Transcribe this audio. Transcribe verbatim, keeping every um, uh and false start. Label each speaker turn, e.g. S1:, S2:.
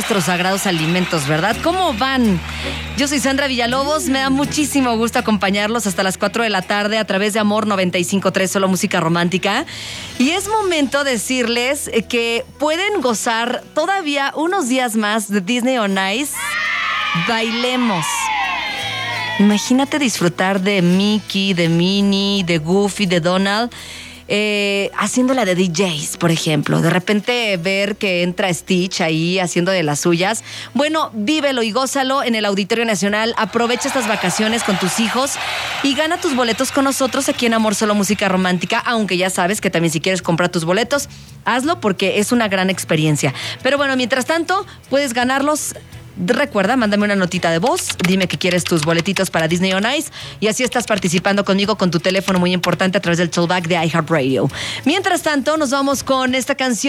S1: nuestros sagrados alimentos, ¿verdad? ¿Cómo van? Yo soy Sandra Villalobos, me da muchísimo gusto acompañarlos hasta las cuatro de la tarde a través de Amor noventa y cinco punto tres, solo música romántica. Y es momento de decirles que pueden gozar todavía unos días más de Disney on Ice. Bailemos. Imagínate disfrutar de Mickey, de Minnie, de Goofy, de Donald, eh, haciéndola de D Js, por ejemplo. De repente ver que entra Stitch ahí haciendo de las suyas. Bueno, vívelo y gózalo en el Auditorio Nacional. Aprovecha estas vacaciones con tus hijos y gana tus boletos con nosotros aquí en Amor Solo Música Romántica, aunque ya sabes que también si quieres comprar tus boletos, hazlo porque es una gran experiencia. Pero bueno, mientras tanto, puedes ganarlos. Recuerda, mándame una notita de voz, dime que quieres tus boletitos para Disney on Ice y así estás participando conmigo con tu teléfono muy importante a través del tollback de iHeartRadio. Mientras tanto, nos vamos con esta canción.